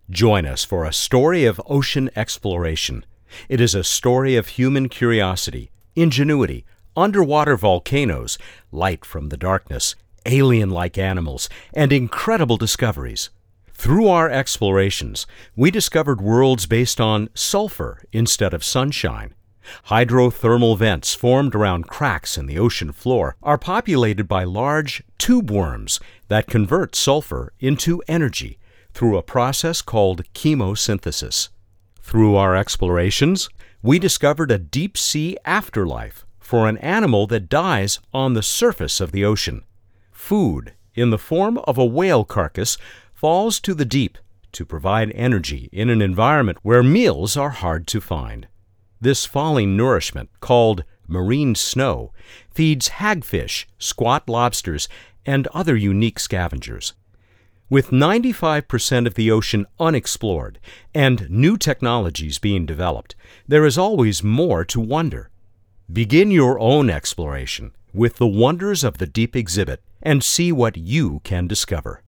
Join us for a story of ocean exploration. It is a story of human curiosity, ingenuity, underwater volcanoes, light from the darkness, alien-like animals, and incredible discoveries. Through our explorations, we discovered worlds based on sulfur instead of sunshine. Hydrothermal vents formed around cracks in the ocean floor are populated by large tube worms that convert sulfur into energy through a process called chemosynthesis. Through our explorations, we discovered a deep-sea afterlife for an animal that dies on the surface of the ocean. Food, in the form of a whale carcass, falls to the deep to provide energy in an environment where meals are hard to find. This falling nourishment, called marine snow, feeds hagfish, squat lobsters, and other unique scavengers. With 95% of the ocean unexplored and new technologies being developed, there is always more to wonder. Begin your own exploration with the Wonders of the Deep exhibit and see what you can discover.